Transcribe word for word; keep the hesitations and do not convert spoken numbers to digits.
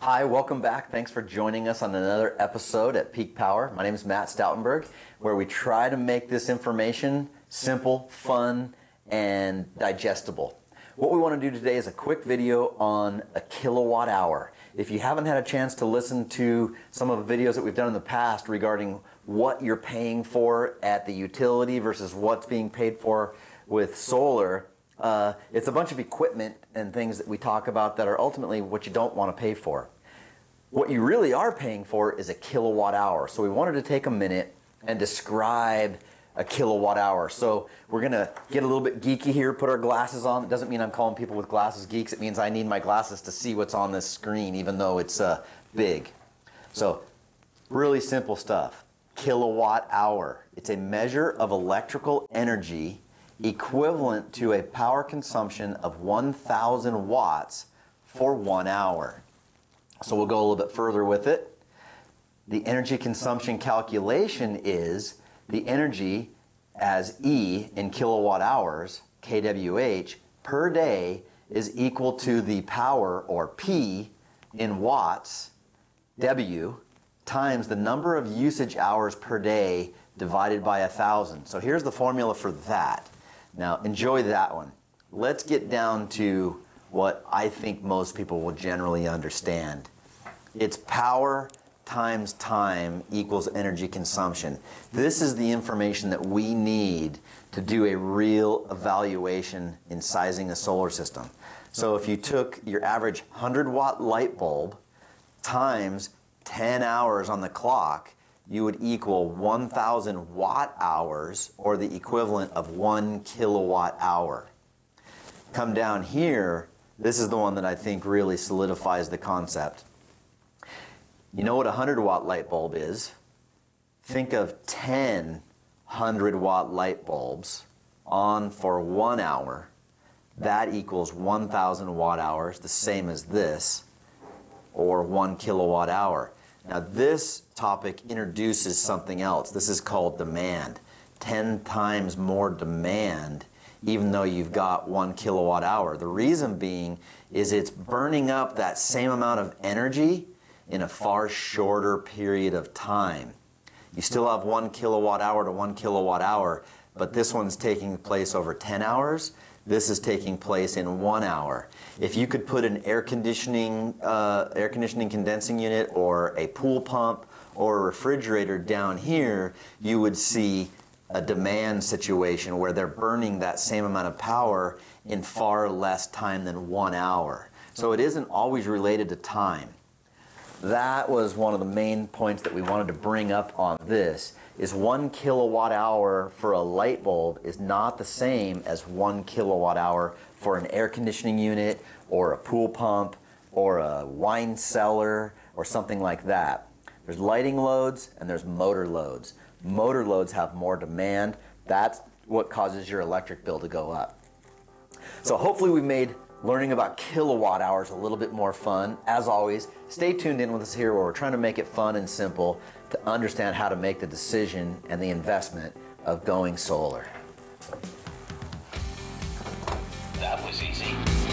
Hi, welcome back. Thanks for joining us on another episode at Peak Power. My name is Matt Stoutenberg, where we try to make this information simple, fun, and digestible. What we want to do today is a quick video on a kilowatt hour. If you haven't had a chance to listen to some of the videos that we've done in the past regarding what you're paying for at the utility versus what's being paid for with solar, uh, it's a bunch of equipment and things that we talk about that are ultimately what you don't want to pay for. What you really are paying for is a kilowatt hour. So we wanted to take a minute and describe a kilowatt hour. So we're gonna get a little bit geeky here, put our glasses on. It doesn't mean I'm calling people with glasses geeks. It means I need my glasses to see what's on this screen, even though it's uh, big. So really simple stuff. Kilowatt hour. It's a measure of electrical energy equivalent to a power consumption of one thousand watts for one hour. So we'll go a little bit further with it. The energy consumption calculation is the energy as E in kilowatt hours, K W H, per day is equal to the power, or P, in watts, W, times the number of usage hours per day divided by a thousand. So here's the formula for that. Now enjoy that one. Let's get down to what I think most people will generally understand. It's power times time equals energy consumption. This is the information that we need to do a real evaluation in sizing a solar system. So if you took your average one hundred watt light bulb times ten hours on the clock, you would equal one thousand watt hours, or the equivalent of one kilowatt hour. Come down here, this is the one that I think really solidifies the concept. You know what a one hundred watt light bulb is? Think of ten one hundred watt light bulbs on for one hour. That equals one thousand watt hours, the same as this, or one kilowatt hour. Now this topic introduces something else. This is called demand. ten times more demand, even though you've got one kilowatt hour. The reason being is it's burning up that same amount of energy in a far shorter period of time. You still have one kilowatt hour to one kilowatt hour, but this one's taking place over ten hours. This is taking place in one hour. If you could put an air conditioning, uh, air conditioning condensing unit or a pool pump or a refrigerator down here, you would see a demand situation where they're burning that same amount of power in far less time than one hour. So it isn't always related to time. That was one of the main points that we wanted to bring up on this, is one kilowatt hour for a light bulb is not the same as one kilowatt hour for an air conditioning unit or a pool pump or a wine cellar or something like that. There's lighting loads and there's motor loads. Motor loads have more demand. That's what causes your electric bill to go up. So hopefully we made learning about kilowatt hours a little bit more fun. As always, stay tuned in with us here where we're trying to make it fun and simple to understand how to make the decision and the investment of going solar. That was easy.